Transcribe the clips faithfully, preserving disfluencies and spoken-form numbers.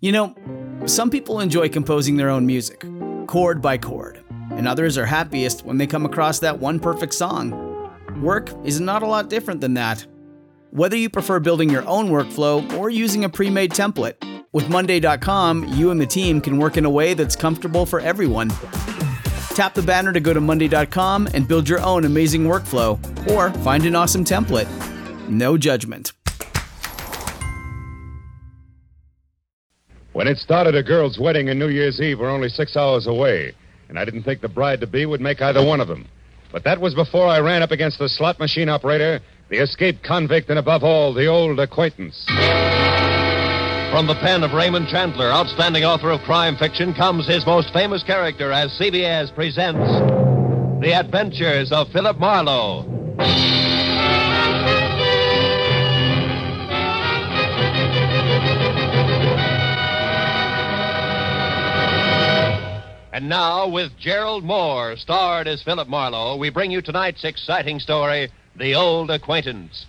You know, some people enjoy composing their own music, chord by chord, and others are happiest when they come across that one perfect song. Work is not a lot different than that. Whether you prefer building your own workflow or using a pre-made template, with Monday dot com, you and the team can work in a way that's comfortable for everyone. Tap the banner to go to Monday dot com and build your own amazing workflow, or find an awesome template. No judgment. When it started, a girl's wedding and New Year's Eve were only six hours away, and I didn't think the bride-to-be would make either one of them. But that was before I ran up against the slot machine operator, the escaped convict, and above all, the old acquaintance. From the pen of Raymond Chandler, outstanding author of crime fiction, comes his most famous character as C B S presents The Adventures of Philip Marlowe. And now, with Gerald Moore, starred as Philip Marlowe, we bring you tonight's exciting story, The Old Acquaintance.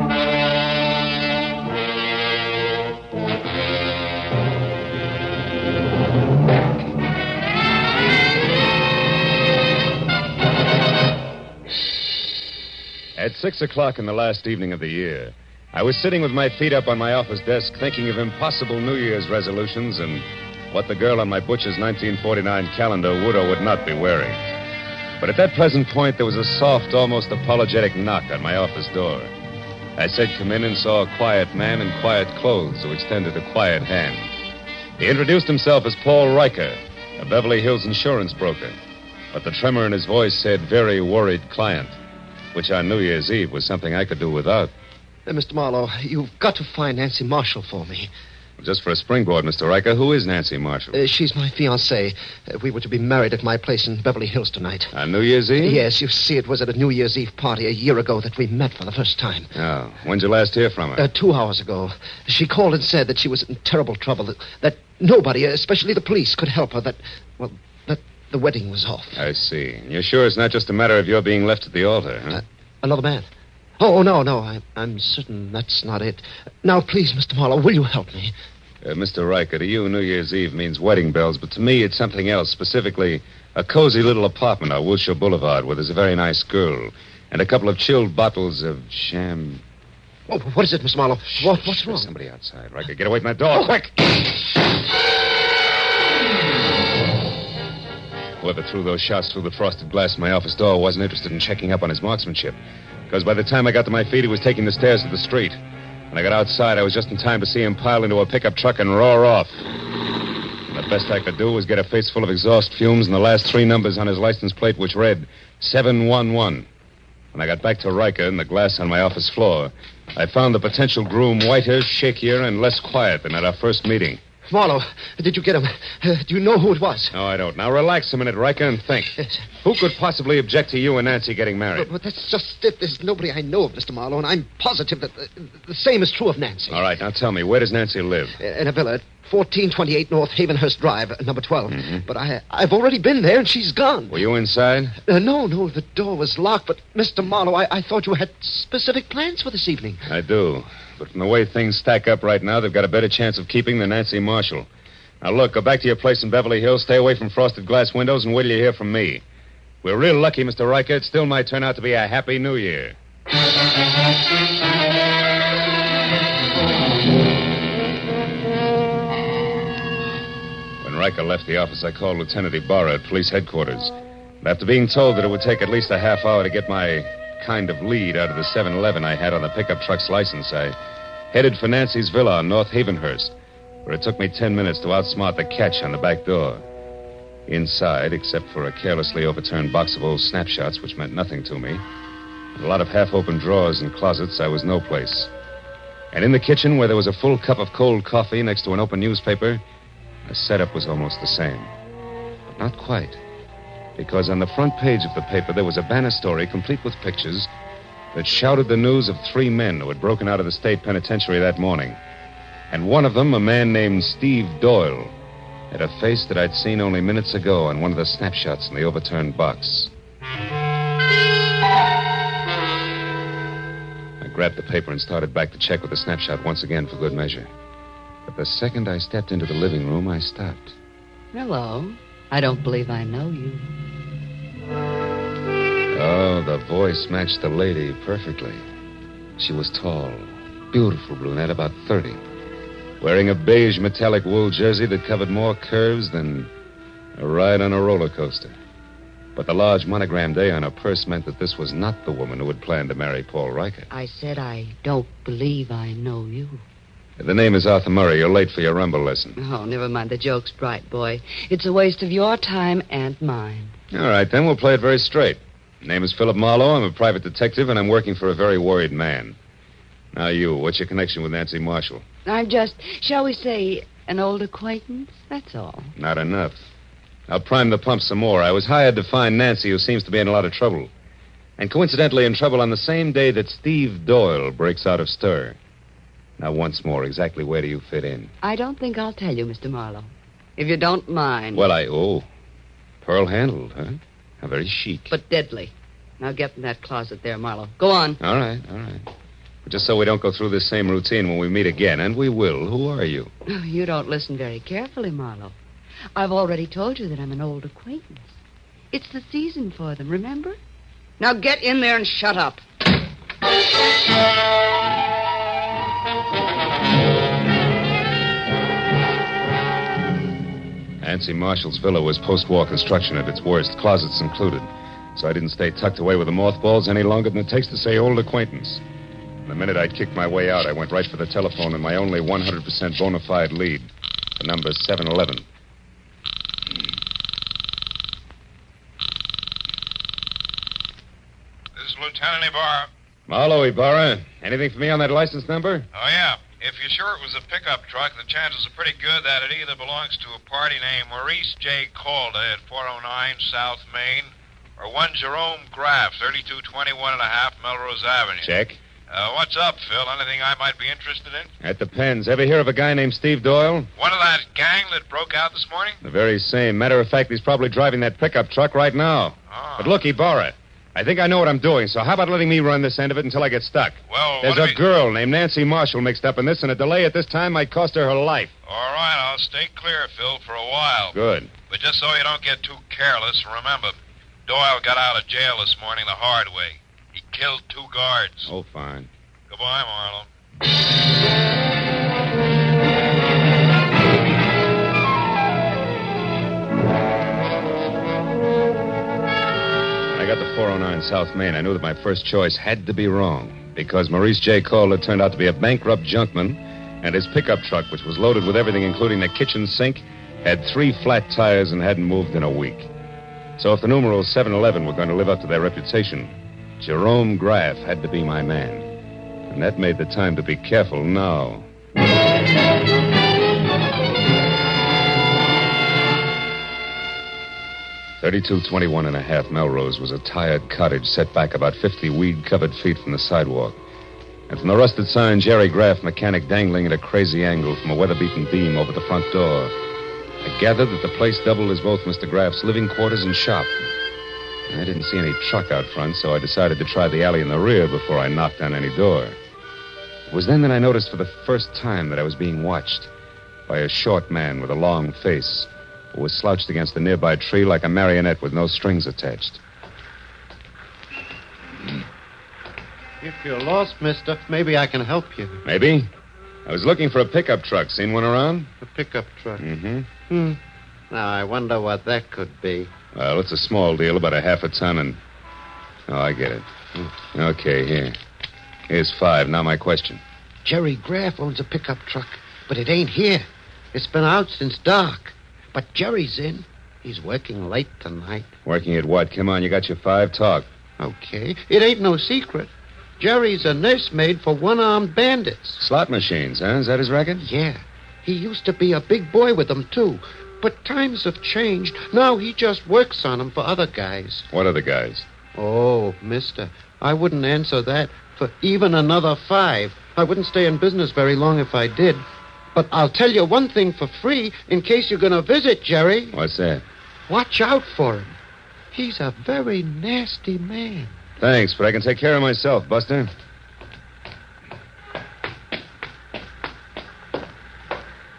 At six o'clock in the last evening of the year, I was sitting with my feet up on my office desk thinking of impossible New Year's resolutions and what the girl on my butcher's nineteen forty-nine calendar would or would not be wearing. But at that present point, there was a soft, almost apologetic knock on my office door. I said, "Come in," and saw a quiet man in quiet clothes who extended a quiet hand. He introduced himself as Paul Riker, a Beverly Hills insurance broker. But the tremor in his voice said, "Very worried client," which on New Year's Eve was something I could do without. Uh, Mister Marlowe, you've got to find Nancy Marshall for me. Just for a springboard, Mister Riker, who is Nancy Marshall? Uh, she's my fiancée. Uh, we were to be married at my place in Beverly Hills tonight. On New Year's Eve? Uh, yes, you see, it was at a New Year's Eve party a year ago that we met for the first time. Oh, when'd you last hear from her? Uh, two hours ago. She called and said that she was in terrible trouble, that, that nobody, especially the police, could help her, that, well, that the wedding was off. I see. You're sure it's not just a matter of your being left at the altar, huh? Uh, another man? Oh, no, no, I, I'm certain that's not it. Now, please, Mister Marlowe, will you help me? Uh, Mister Riker, to you, New Year's Eve means wedding bells, but to me, it's something else, specifically a cozy little apartment on Wilshire Boulevard where there's a very nice girl and a couple of chilled bottles of sham... Oh, what is it, Mister Marlowe? What, what's Shh, wrong? There's somebody outside. Riker, get away from that door, Oh. quick! Whoever threw those shots through the frosted glass of my office door wasn't interested in checking up on his marksmanship, because by the time I got to my feet, he was taking the stairs to the street. When I got outside, I was just in time to see him pile into a pickup truck and roar off. The best I could do was get a face full of exhaust fumes and the last three numbers on his license plate, which read seven one one. When I got back to Riker and the glass on my office floor, I found the potential groom whiter, shakier, and less quiet than at our first meeting. Marlowe, did you get him? Uh, do you know who it was? No, I don't. Now, relax a minute, Riker, and think. Yes. Who could possibly object to you and Nancy getting married? But, but that's just it. There's nobody I know of, Mister Marlowe, and I'm positive that the, the same is true of Nancy. All right, now tell me, where does Nancy live? Uh, In a villa at fourteen twenty-eight North Havenhurst Drive, uh, number twelve. Mm-hmm. But I, I've already been there, and she's gone. Were you inside? Uh, no, no, the door was locked, but Mister Marlowe, I, I thought you had specific plans for this evening. I do. But from the way things stack up right now, they've got a better chance of keeping than Nancy Marshall. Now, look, go back to your place in Beverly Hills, stay away from frosted glass windows, and wait till you hear from me. We're real lucky, Mister Riker. It still might turn out to be a happy New Year. When Riker left the office, I called Lieutenant Ibarra at police headquarters. And after being told that it would take at least a half hour to get my kind of lead out of the seven eleven I had on the pickup truck's license, I headed for Nancy's villa on North Havenhurst, where it took me ten minutes to outsmart the catch on the back door. Inside, except for a carelessly overturned box of old snapshots, which meant nothing to me, and a lot of half-open drawers and closets, I was no place. And in the kitchen, where there was a full cup of cold coffee next to an open newspaper, the setup was almost the same. But not quite. Because on the front page of the paper, there was a banner story complete with pictures that shouted the news of three men who had broken out of the state penitentiary that morning. And one of them, a man named Steve Doyle, had a face that I'd seen only minutes ago on one of the snapshots in the overturned box. I grabbed the paper and started back to check with the snapshot once again for good measure. The But the second I stepped into the living room, I stopped. Hello. I don't believe I know you. Oh, the voice matched the lady perfectly. She was tall, beautiful brunette, about thirty, wearing a beige metallic wool jersey that covered more curves than a ride on a roller coaster. But the large monogrammed A on her purse meant that this was not the woman who had planned to marry Paul Riker. I said I don't believe I know you. The name is Arthur Murray. You're late for your rumble lesson. Oh, never mind the jokes, bright boy. It's a waste of your time and mine. All right, then we'll play it very straight. Name is Philip Marlowe. I'm a private detective, and I'm working for a very worried man. Now you, what's your connection with Nancy Marshall? I'm just, shall we say, an old acquaintance? That's all. Not enough. I'll prime the pump some more. I was hired to find Nancy, who seems to be in a lot of trouble. And coincidentally in trouble on the same day that Steve Doyle breaks out of stir. Now, once more, exactly where do you fit in? I don't think I'll tell you, Mister Marlowe. If you don't mind. Well, I... Oh, pearl-handled, huh? How very chic. But deadly. Now get in that closet there, Marlowe. Go on. All right, all right. But just so we don't go through this same routine when we meet again, and we will, who are you? Oh, you don't listen very carefully, Marlowe. I've already told you that I'm an old acquaintance. It's the season for them, remember? Now get in there and shut up. Nancy Marshall's villa was post-war construction at its worst, closets included. So I didn't stay tucked away with the mothballs any longer than it takes to say old acquaintance. The minute I'd kicked my way out, I went right for the telephone and my only one hundred percent bona fide lead. The number's seven eleven. This is Lieutenant Ibarra. Marlowe, Ibarra. Anything for me on that license number? Oh, yeah. If you're sure it was a pickup truck, the chances are pretty good that it either belongs to a party named Maurice J. Calder at four oh nine South Main or one Jerome Graff, thirty-two twenty-one and a half Melrose Avenue. Check. Uh, what's up, Phil? Anything I might be interested in? That depends. Ever hear of a guy named Steve Doyle? One of that gang that broke out this morning? The very same. Matter of fact, he's probably driving that pickup truck right now. Oh. But look, Ibarra, I think I know what I'm doing, so how about letting me run this end of it until I get stuck? Well, There's what a if girl named Nancy Marshall mixed up in this, and a delay at this time might cost her her life. All right, I'll stay clear, Phil, for a while. Good. But just so you don't get too careless, remember, Doyle got out of jail this morning the hard way. He killed two guards. Oh, fine. Goodbye, Marlowe. When I got to four oh nine South Main, I knew that my first choice had to be wrong, because Maurice J. Calder turned out to be a bankrupt junkman, and his pickup truck, which was loaded with everything including the kitchen sink, had three flat tires and hadn't moved in a week. So if the numerals seven eleven were going to live up to their reputation, Jerome Graff had to be my man. And that made the time to be careful now. thirty-two twenty-one and a half Melrose was a tired cottage set back about fifty weed-covered feet from the sidewalk. And from the rusted sign, Jerry Graff, mechanic, dangling at a crazy angle from a weather-beaten beam over the front door. I gathered that the place doubled as both Mister Graff's living quarters and shop. I didn't see any truck out front, so I decided to try the alley in the rear before I knocked on any door. It was then that I noticed for the first time that I was being watched by a short man with a long face who was slouched against a nearby tree like a marionette with no strings attached. If you're lost, mister, maybe I can help you. Maybe? I was looking for a pickup truck. Seen one around? A pickup truck. Mm-hmm. Hmm. Now, I wonder what that could be. Well, it's a small deal, about a half a ton, and... Oh, I get it. Okay, here. Here's five. Now my question. Jerry Graff owns a pickup truck, but it ain't here. It's been out since dark. But Jerry's in. He's working late tonight. Working at what? Come on, you got your five. Talk. Okay. It ain't no secret. Jerry's a nursemaid for one-armed bandits. Slot machines, huh? Is that his racket? Yeah. He used to be a big boy with them, too. But times have changed. Now he just works on them for other guys. What other guys? Oh, mister, I wouldn't answer that for even another five. I wouldn't stay in business very long if I did. But I'll tell you one thing for free in case you're going to visit Jerry. What's that? Watch out for him. He's a very nasty man. Thanks, but I can take care of myself, Buster.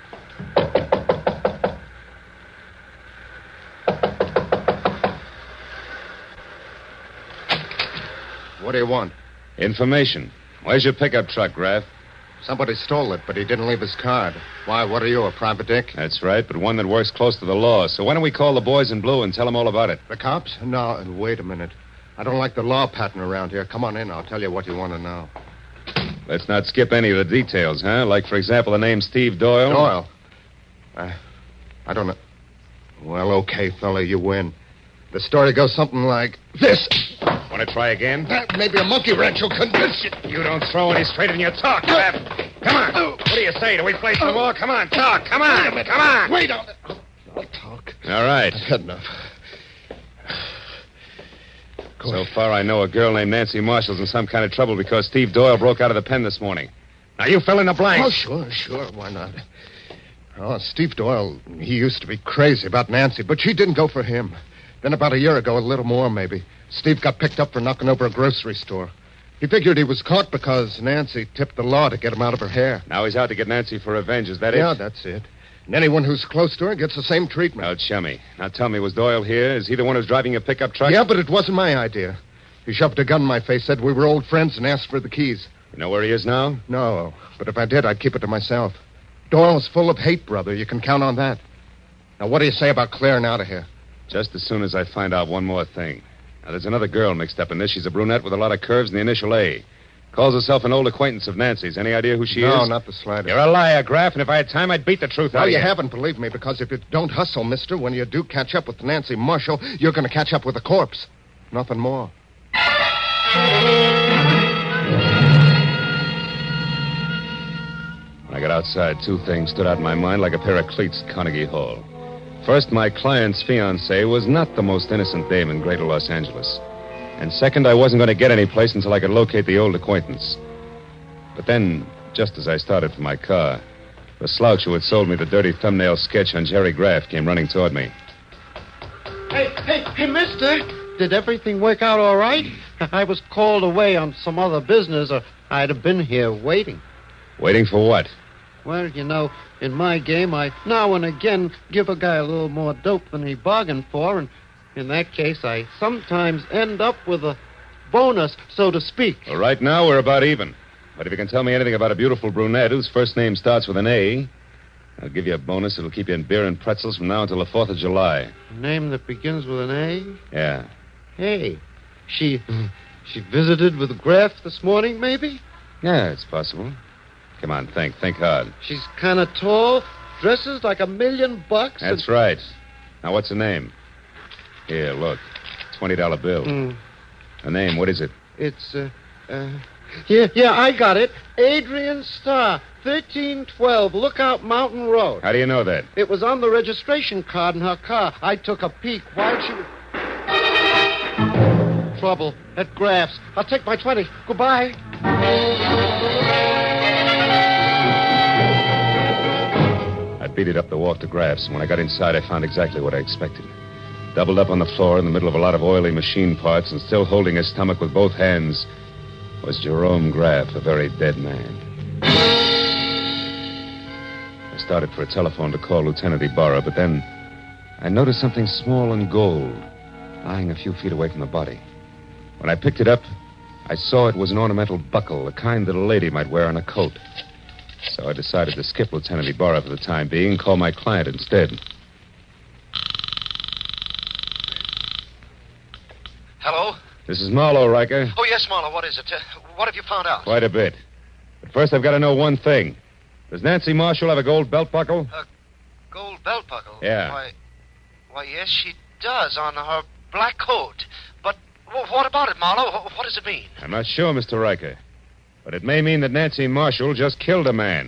What do you want? Information. Where's your pickup truck, Graff? Somebody stole it, but he didn't leave his card. Why, what are you, a private dick? That's right, but one that works close to the law. So why don't we call the boys in blue and tell them all about it? The cops? No, wait a minute. I don't like the law pattern around here. Come on in. I'll tell you what you want to know. Let's not skip any of the details, huh? Like, for example, the name Steve Doyle. Doyle? Uh, I don't know. Well, okay, fella, you win. The story goes something like this. Want to try again? Uh, maybe a monkey wrench will convince you. You don't throw any straight in your talk, Graff. Come on. What do you say? Do we play some more? Come on, talk. Come on. Come on. Wait on it. I'll talk. All right. I've had enough. Go So ahead. far, I know a girl named Nancy Marshall's in some kind of trouble because Steve Doyle broke out of the pen this morning. Now, you fill in the blanks. Oh, sure, sure. Why not? Oh, Steve Doyle, he used to be crazy about Nancy, but she didn't go for him. Then about a year ago, a little more maybe, Steve got picked up for knocking over a grocery store. He figured he was caught because Nancy tipped the law to get him out of her hair. Now he's out to get Nancy for revenge. Is that Yeah, it? that's it. And anyone who's close to her gets the same treatment. Oh, chummy. Now tell me, was Doyle here? Is he the one who's driving your pickup truck? Yeah, but it wasn't my idea. He shoved a gun in my face, said we were old friends, and asked for the keys. You know where he is now? No, but if I did, I'd keep it to myself. Doyle's full of hate, brother. You can count on that. Now, what do you say about clearing out of here? Just as soon as I find out one more thing. Now, there's another girl mixed up in this. She's a brunette with a lot of curves and the initial A. Calls herself an old acquaintance of Nancy's. Any idea who she no, is? No, not the slightest. You're a liar, Graff, and if I had time, I'd beat the truth out Well, of you you. haven't, believe me, because if you don't hustle, mister, when you do catch up with Nancy Marshall, you're going to catch up with a corpse. Nothing more. When I got outside, two things stood out in my mind like a pair of cleats at Carnegie Hall. First, my client's fiancée was not the most innocent dame in greater Los Angeles. And second, I wasn't going to get any place until I could locate the old acquaintance. But then, just as I started for my car, the slouch who had sold me the dirty thumbnail sketch on Jerry Graff came running toward me. Hey, hey, hey, mister. Did everything work out all right? I was called away on some other business, or I'd have been here waiting. Waiting for what? Well, you know, in my game, I now and again give a guy a little more dope than he bargained for, and in that case, I sometimes end up with a bonus, so to speak. Well, right now, we're about even. But if you can tell me anything about a beautiful brunette whose first name starts with an A, I'll give you a bonus that'll keep you in beer and pretzels from now until the fourth of July. A name that begins with an A? Yeah. Hey, she she visited with Graff this morning, maybe? Yeah, it's possible. Come on, think. Think hard. She's kind of tall, dresses like a million bucks. That's and... right. Now, what's her name? Here, look. twenty dollar bill. Mm. Her name, what is it? It's, uh, uh... Yeah, yeah, I got it. Adrian Starr, thirteen twelve Lookout Mountain Road. How do you know that? It was on the registration card in her car. I took a peek while she was... Trouble at Graff's. I'll take my twenty. Goodbye. I beat it up the walk to Graff's, and when I got inside, I found exactly what I expected. Doubled up on the floor in the middle of a lot of oily machine parts and still holding his stomach with both hands was Jerome Graff, a very dead man. I started for a telephone to call Lieutenant Ibarra, but then I noticed something small and gold lying a few feet away from the body. When I picked it up, I saw it was an ornamental buckle, the kind that a lady might wear on a coat. So I decided to skip Lieutenant Ibarra for the time being and call my client instead. Hello? This is Marlowe, Riker. Oh, yes, Marlowe. What is it? Uh, what have you found out? Quite a bit. But first, I've got to know one thing. Does Nancy Marshall have a gold belt buckle? A gold belt buckle? Yeah. Why, why, yes, she does on her black coat. But w- what about it, Marlowe? Wh- What does it mean? I'm not sure, Mister Riker. But it may mean that Nancy Marshall just killed a man.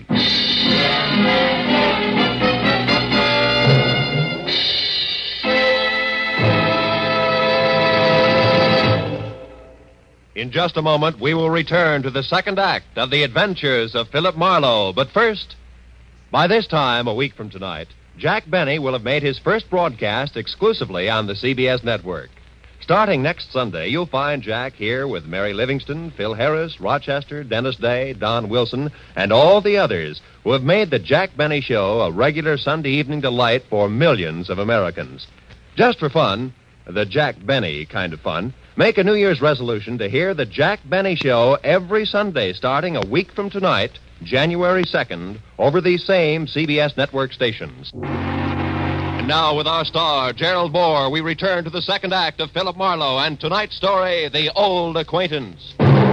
In just a moment, we will return to the second act of the adventures of Philip Marlowe. But first, by this time, a week from tonight, Jack Benny will have made his first broadcast exclusively on the C B S network. Starting next Sunday, you'll find Jack here with Mary Livingston, Phil Harris, Rochester, Dennis Day, Don Wilson, and all the others who have made the Jack Benny Show a regular Sunday evening delight for millions of Americans. Just for fun, the Jack Benny kind of fun, make a New Year's resolution to hear the Jack Benny Show every Sunday starting a week from tonight, January second, over these same C B S network stations. And now, with our star, Gerald Moore, we return to the second act of Philip Marlowe and tonight's story, The Old Acquaintance.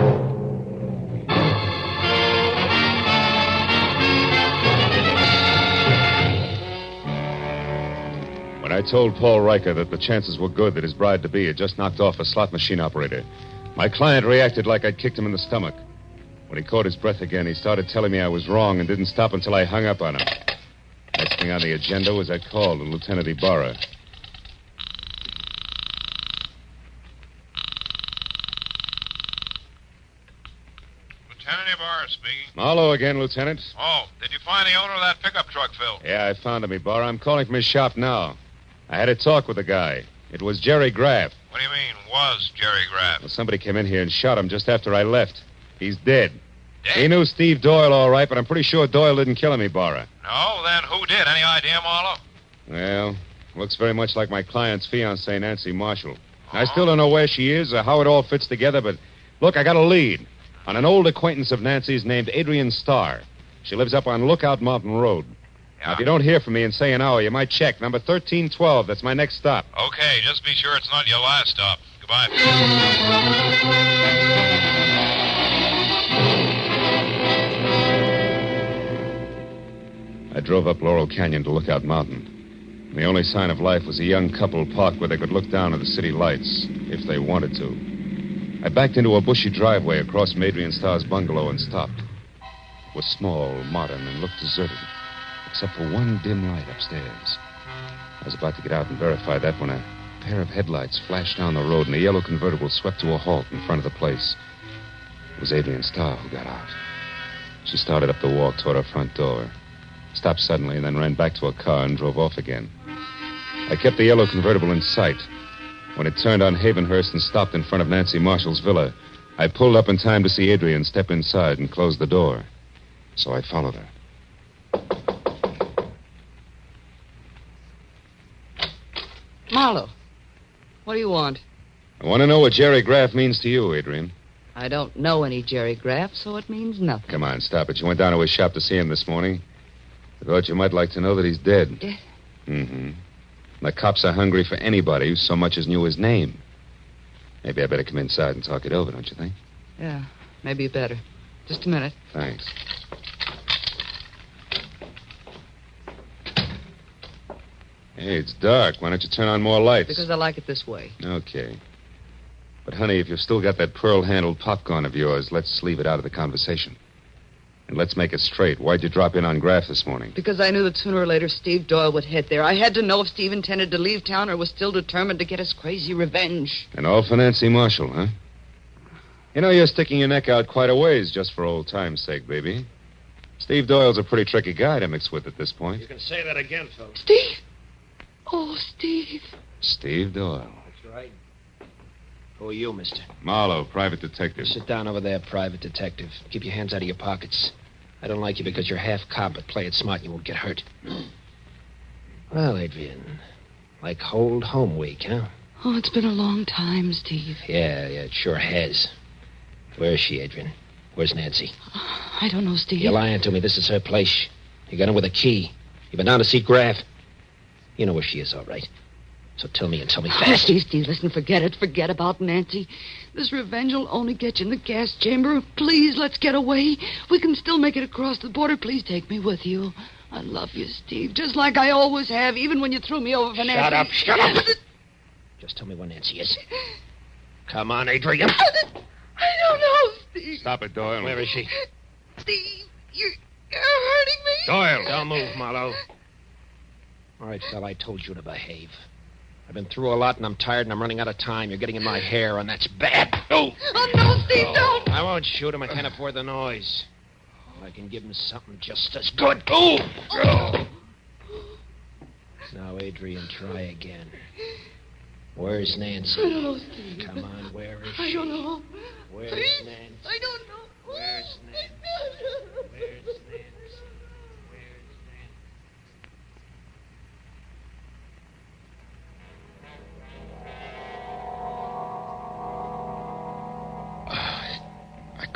When I told Paul Riker that the chances were good that his bride-to-be had just knocked off a slot machine operator, my client reacted like I'd kicked him in the stomach. When he caught his breath again, he started telling me I was wrong and didn't stop until I hung up on him. Next thing on the agenda was I called on Lieutenant Ibarra. Lieutenant Ibarra speaking. Marlowe again, Lieutenant. Oh, did you find the owner of that pickup truck, Phil? Yeah, I found him, Ibarra. I'm calling from his shop now. I had a talk with the guy. It was Jerry Graff. What do you mean, was Jerry Graff? Well, somebody came in here and shot him just after I left. He's dead. Dead? He knew Steve Doyle all right, but I'm pretty sure Doyle didn't kill him, Ibarra. No? Then who did? Any idea, Marlowe? Well, looks very much like my client's fiancée, Nancy Marshall. I still don't know where she is or how it all fits together, but look, I got a lead on an old acquaintance of Nancy's named Adrian Starr. She lives up on Lookout Mountain Road. Yeah. Now, if you don't hear from me in, say, an hour, you might check. Number thirteen twelve. That's my next stop. Okay, just be sure it's not your last stop. Goodbye. I drove up Laurel Canyon to Lookout Mountain. And the only sign of life was a young couple parked where they could look down at the city lights, if they wanted to. I backed into a bushy driveway across from Adrian Starr's bungalow and stopped. It was small, modern, and looked deserted, except for one dim light upstairs. I was about to get out and verify that when a pair of headlights flashed down the road and a yellow convertible swept to a halt in front of the place. It was Adrian Starr who got out. She started up the walk toward her front door, stopped suddenly, and then ran back to her car and drove off again. I kept the yellow convertible in sight. When it turned on Havenhurst and stopped in front of Nancy Marshall's villa, I pulled up in time to see Adrian step inside and close the door. So I followed her. Marlowe, what do you want? I want to know what Jerry Graff means to you, Adrian. I don't know any Jerry Graff, so it means nothing. Come on, stop it. You went down to his shop to see him this morning. I thought you might like to know that he's dead. Dead? Mm-hmm. The cops are hungry for anybody who so much as knew his name. Maybe I better come inside and talk it over, don't you think? Yeah, maybe better. Just a minute. Thanks. Hey, it's dark. Why don't you turn on more lights? Because I like it this way. Okay. But, honey, if you've still got that pearl-handled popcorn of yours, let's leave it out of the conversation. And let's make it straight. Why'd you drop in on Graff this morning? Because I knew that sooner or later Steve Doyle would head there. I had to know if Steve intended to leave town or was still determined to get his crazy revenge. And all for Nancy Marshall, huh? You know, you're sticking your neck out quite a ways just for old time's sake, baby. Steve Doyle's a pretty tricky guy to mix with at this point. You can say that again, Phil. Steve? Oh, Steve. Steve Doyle. That's right. Who are you, mister? Marlowe, private detective. Sit down over there, private detective. Keep your hands out of your pockets. I don't like you because you're half cop, but play it smart and you won't get hurt. Well, Adrian, like old home week, huh? Oh, it's been a long time, Steve. Yeah, yeah, it sure has. Where is she, Adrian? Where's Nancy? I don't know, Steve. You're lying to me. This is her place. You got in with a key. You've been down to see Graff. You know where she is, all right. So tell me and tell me Oh, fast. Steve, Steve, listen, forget it. Forget about Nancy. This revenge will only get you in the gas chamber. Please, let's get away. We can still make it across the border. Please take me with you. I love you, Steve, just like I always have, even when you threw me over for Nancy. Shut up, shut up. Just tell me where Nancy is. Come on, Adrian. I don't know, Steve. Stop it, Doyle. Where is she? Steve, you're, you're hurting me. Doyle! Don't move, Marlowe. All right, fella, I told you to behave. I've been through a lot, and I'm tired, and I'm running out of time. You're getting in my hair, and that's bad. Oh! Oh, no, Steve, don't. I won't shoot him. I can't afford the noise. I can give him something just as good. Oh! Oh. Now, Adrian, try again. Where's Nancy? I don't know, Steve. Come on, where is I she? don't know. Where's Please? Nancy? I don't know. Where's Nancy? Where's Nancy? Where's Nancy?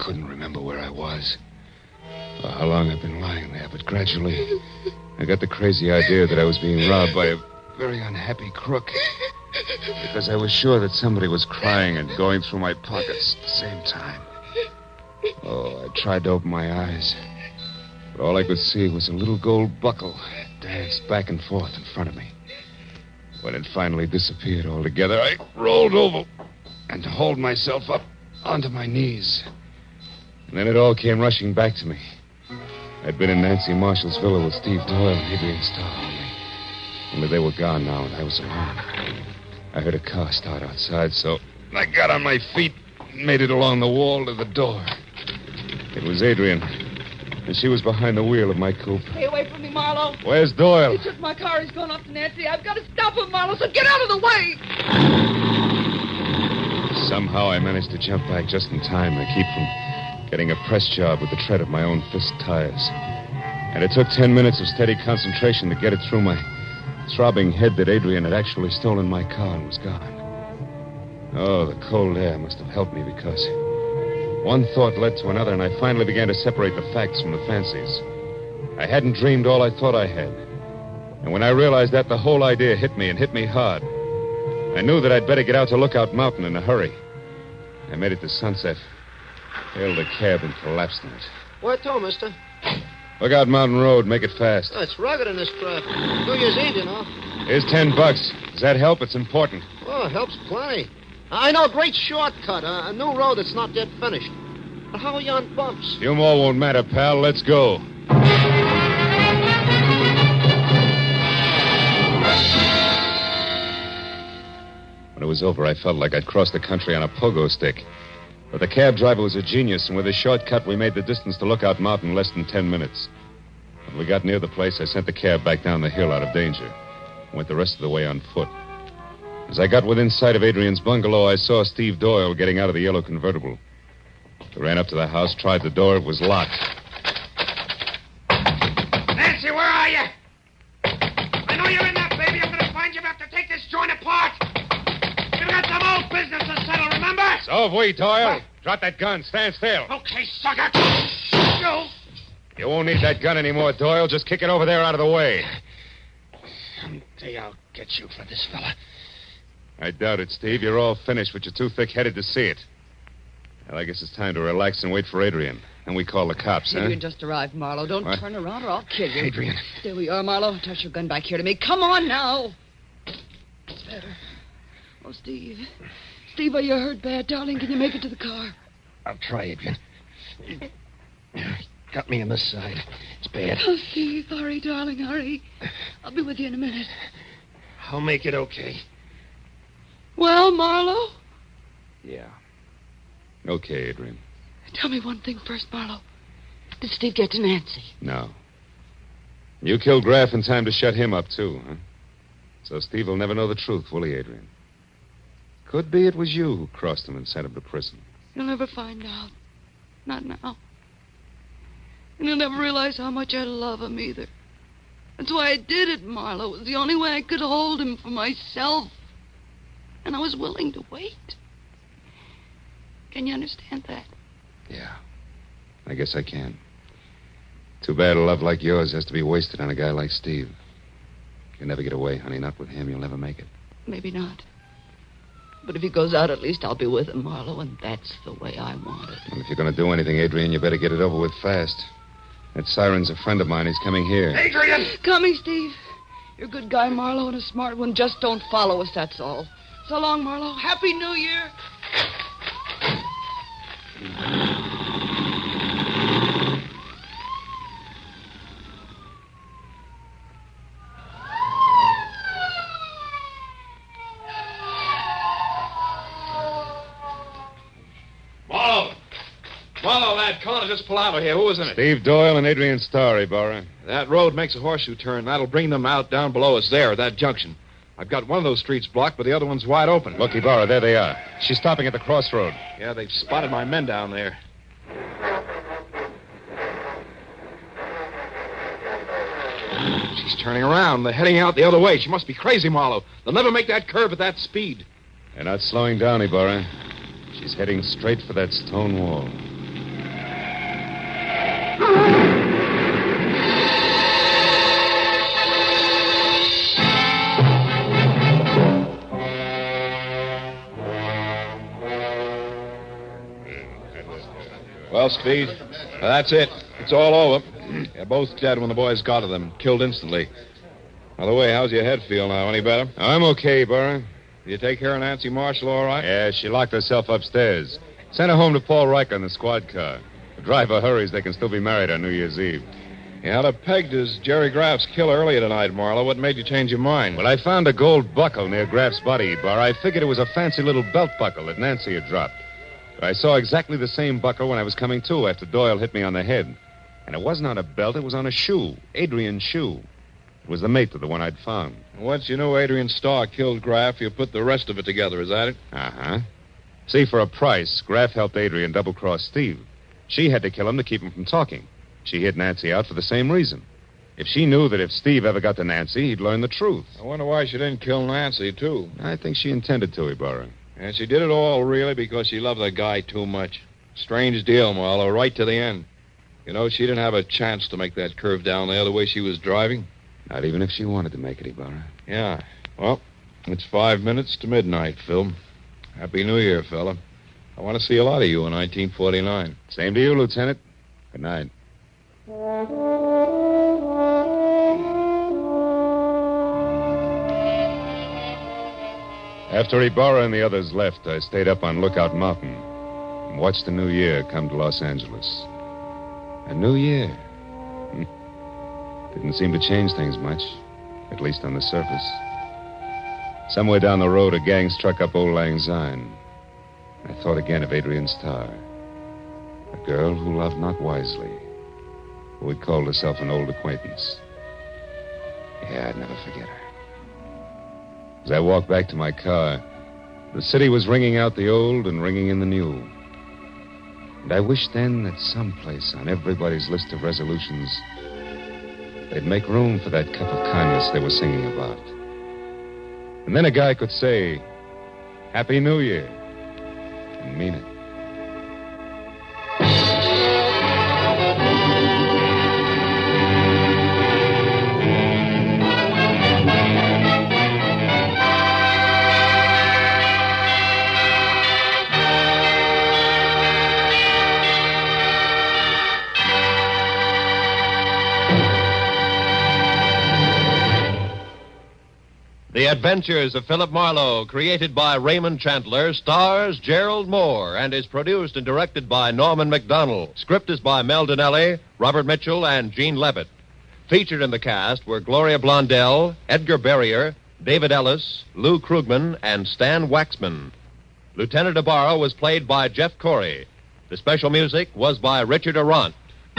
couldn't remember where I was or how long I've been lying there, but gradually I got the crazy idea that I was being robbed by a very unhappy crook because I was sure that somebody was crying and going through my pockets at the same time. Oh, I tried to open my eyes, but all I could see was a little gold buckle that danced back and forth in front of me. When it finally disappeared altogether, I rolled over and hauled myself up onto my knees. And then it all came rushing back to me. I'd been in Nancy Marshall's villa with Steve Doyle and Adrian Starr only. Only they were gone now, and I was alone. I heard a car start outside, so I got on my feet and made it along the wall to the door. It was Adrian, and she was behind the wheel of my coupe. Stay away from me, Marlowe. Where's Doyle? He took my car. He's going up to Nancy. I've got to stop him, Marlowe, so get out of the way. Somehow I managed to jump back just in time to keep from getting a press job with the tread of my own fist tires. And it took ten minutes of steady concentration to get it through my throbbing head that Adrian had actually stolen my car and was gone. Oh, the cold air must have helped me because one thought led to another, and I finally began to separate the facts from the fancies. I hadn't dreamed all I thought I had. And when I realized that, the whole idea hit me and hit me hard. I knew that I'd better get out to Lookout Mountain in a hurry. I made it to Sunset, hailed a cab, and collapsed in it. Where to, mister? Lookout Mountain Road. Make it fast. Oh, it's rugged in this traffic. New Year's Eve, you know. Here's ten bucks. Does that help? It's important. Oh, it helps plenty. I know a great shortcut, uh, a new road that's not yet finished. But how are you on bumps? Few more won't matter, pal. Let's go. When it was over, I felt like I'd crossed the country on a pogo stick. But the cab driver was a genius, and with a shortcut, we made the distance to Lookout Mountain in less than ten minutes. When we got near the place, I sent the cab back down the hill out of danger. Went the rest of the way on foot. As I got within sight of Adrian's bungalow, I saw Steve Doyle getting out of the yellow convertible. I ran up to the house, tried the door. It was locked. Nancy, where are you? I know you're in there, baby. I'm going to find you. I have to take this joint apart. We've got some old business to settle, remember? So have we, Doyle. What? Drop that gun. Stand still. Okay, sucker. Go. You won't need that gun anymore, Doyle. Just kick it over there out of the way. Someday I'll get you for this fella. I doubt it, Steve. You're all finished, but you're too thick-headed to see it. Well, I guess it's time to relax and wait for Adrian. Then we call the cops, huh? Adrian just arrived, Marlowe. Don't What? turn around or I'll kill you. Adrian. There we are, Marlowe. Toss your gun back here to me. Come on now. It's better. Oh, Steve. Steve, are you hurt bad, darling? Can you make it to the car? I'll try, Adrian. Got me on this side. It's bad. Oh, Steve, hurry, darling, hurry. I'll be with you in a minute. I'll make it okay. Well, Marlowe? Yeah. Okay, Adrian. Tell me one thing first, Marlowe. Did Steve get to Nancy? No. You killed Graff in time to shut him up, too, huh? So Steve will never know the truth, will he, Adrian? Could be it was you who crossed him and sent him to prison. You'll never find out. Not now. And you'll never realize how much I love him either. That's why I did it, Marlowe. It was the only way I could hold him for myself. And I was willing to wait. Can you understand that? Yeah. I guess I can. Too bad a love like yours has to be wasted on a guy like Steve. You'll never get away, honey. Not with him. You'll never make it. Maybe not. But if he goes out, at least I'll be with him, Marlowe, and that's the way I want it. Well, if you're going to do anything, Adrian, you better get it over with fast. That siren's a friend of mine. He's coming here. Adrian! Coming, Steve. You're a good guy, Marlowe, and a smart one. Just don't follow us, that's all. So long, Marlowe. Happy New Year. Marlowe! Marlowe, that corner just pull out of here. Who was in it? Steve Doyle and Adrian Starr, Ibarra. That road makes a horseshoe turn. That'll bring them out down below us there at that junction. I've got one of those streets blocked, but the other one's wide open. Look, Ibarra, there they are. She's stopping at the crossroad. Yeah, they've spotted my men down there. She's turning around. They're heading out the other way. She must be crazy, Marlowe. They'll never make that curve at that speed. They're not slowing down, Ibarra. She's heading straight for that stone wall. Well, Speed, that's it. It's all over. They're both dead when the boys got to them. Killed instantly. By the way, how's your head feel now? Any better? I'm okay, Burr. Did you take care of Nancy Marshall all right? Yeah, she locked herself upstairs. Sent her home to Paul Riker in the squad car. The driver hurries, they can still be married on New Year's Eve. You had her pegged as Jerry Graff's killer earlier tonight, Marlowe. What made you change your mind? Well, I found a gold buckle near Graff's body, Bar. I figured it was a fancy little belt buckle that Nancy had dropped. I saw exactly the same buckle when I was coming to after Doyle hit me on the head. And it wasn't on a belt, it was on a shoe. Adrian's shoe. It was the mate to the one I'd found. Once you knew Adrian Starr killed Graff, you put the rest of it together, is that it? Uh-huh. See, for a price, Graff helped Adrian double-cross Steve. She had to kill him to keep him from talking. She hid Nancy out for the same reason. If she knew that if Steve ever got to Nancy, he'd learn the truth. I wonder why she didn't kill Nancy, too. I think she intended to, Ibarra. And she did it all, really, because she loved the guy too much. Strange deal, Marlowe, right to the end. You know, she didn't have a chance to make that curve down there the way she was driving. Not even if she wanted to make it, Ibarra. Yeah. Well, it's five minutes to midnight, Phil. Happy New Year, fella. I want to see a lot of you in nineteen forty-nine. Same to you, Lieutenant. Good night. After Ibarra and the others left, I stayed up on Lookout Mountain and watched the new year come to Los Angeles. A new year. Hmm. Didn't seem to change things much, at least on the surface. Somewhere down the road, a gang struck up Old Lang Syne. I thought again of Adrian Starr, a girl who loved not wisely, who had called herself an old acquaintance. Yeah, I'd never forget her. As I walked back to my car, the city was ringing out the old and ringing in the new. And I wished then that someplace on everybody's list of resolutions, they'd make room for that cup of kindness they were singing about. And then a guy could say, Happy New Year, and mean it. The Adventures of Philip Marlowe, created by Raymond Chandler, stars Gerald Moore and is produced and directed by Norman Macdonnell. Script is by Mel Donnelly, Robert Mitchell, and Gene Levitt. Featured in the cast were Gloria Blondell, Edgar Barrier, David Ellis, Lou Krugman, and Stan Waxman. Lieutenant Ibarra was played by Jeff Corey. The special music was by Richard Arant.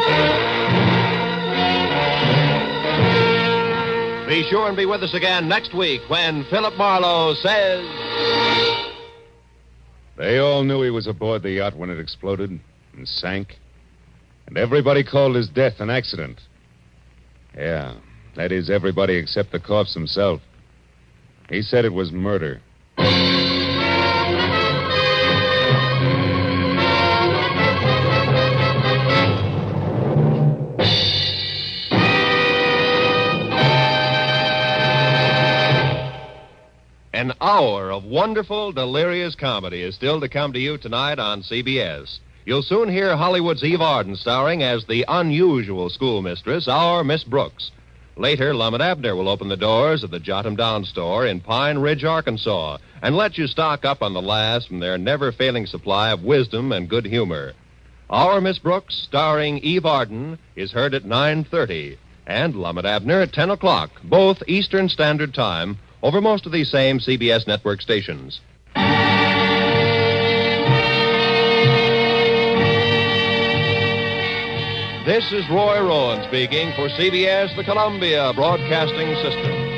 Be sure and be with us again next week when Philip Marlowe says... They all knew he was aboard the yacht when it exploded and sank. And everybody called his death an accident. Yeah, that is everybody except the corpse himself. He said it was murder. An hour of wonderful, delirious comedy is still to come to you tonight on C B S. You'll soon hear Hollywood's Eve Arden starring as the unusual schoolmistress, our Miss Brooks. Later, Lum and Abner will open the doors of the Jot 'em Down store in Pine Ridge, Arkansas, and let you stock up on the last from their never-failing supply of wisdom and good humor. Our Miss Brooks, starring Eve Arden, is heard at nine thirty, and Lum and Abner at ten o'clock, both Eastern Standard Time, over most of these same C B S network stations. This is Roy Rowan speaking for C B S, the Columbia Broadcasting System.